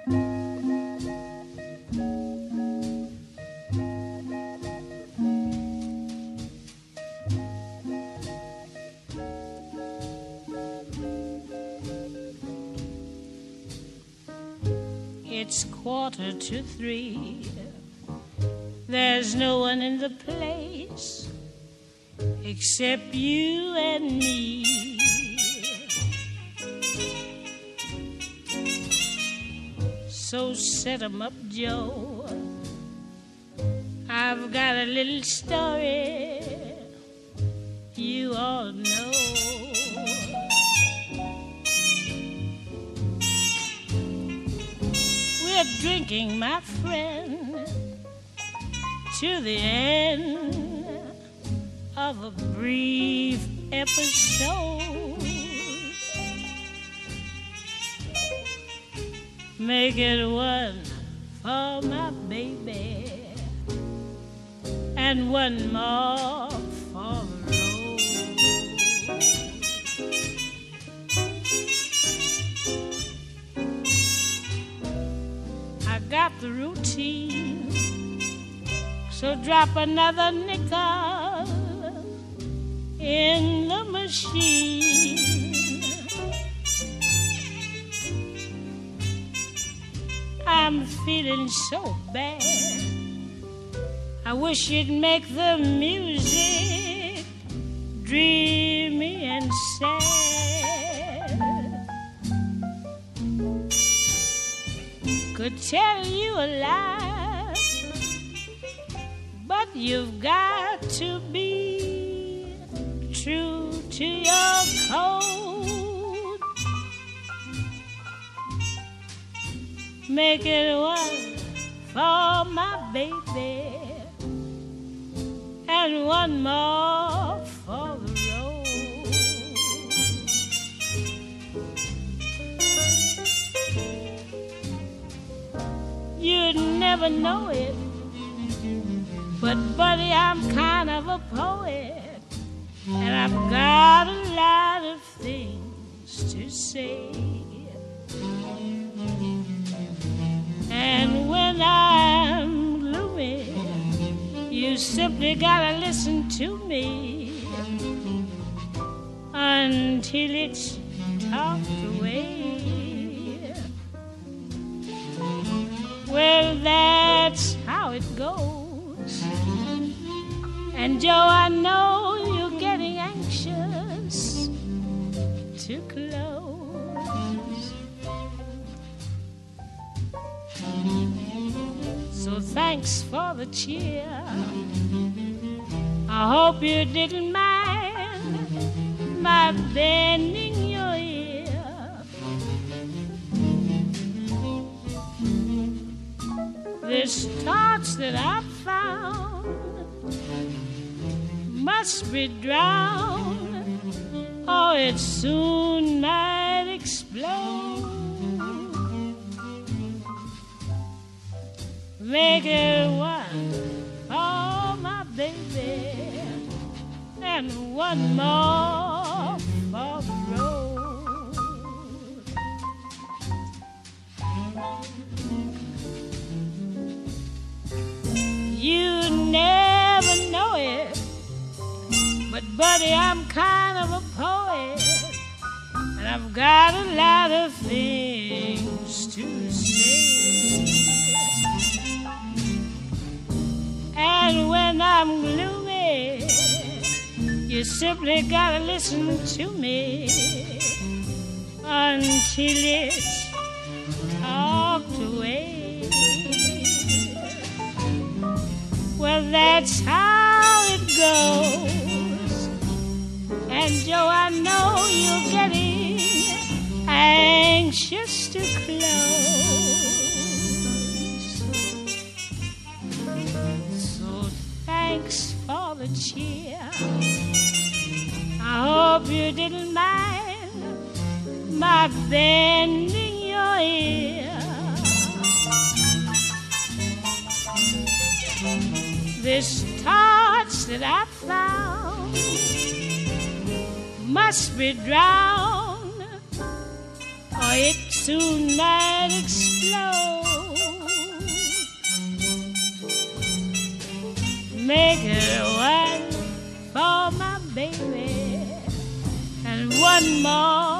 It's 2:45. There's no one in the place except you and me. So set 'em up, Joe. I've got a little story you all know. We're drinking, my friend, to the end of a brief episode. Make it one for my baby and one more for the road. I got the routine, so drop another nickel in the machine. I'm feeling so bad. I wish you'd make the music dreamy and sad. Could tell you a lie, but you've got to be true to your code. Make it one for my baby and one more for the road. You'd never know it, but buddy, I'm kind of a poet, and I've got a lot of things to say. And when I'm gloomy, you simply gotta listen to me until it's talked away. Well, that's how it goes. And Joe, I know you're getting anxious to close. So thanks for the cheer. I hope you didn't mind my bending your ear. This torch that I found must be drowned, or it soon might explode. Make it one for my baby and one more for the road. You never know it, but buddy, I'm kind of a poet, and I've got a lot of things to say. And when I'm gloomy, you simply gotta listen to me until it's talked away. Well, that's how it goes. And Joe, I know you're getting anxious to close. Thanks for the cheer. I hope you didn't mind my bending your ear. This torch that I found must be drowned, or it soon might explode. one more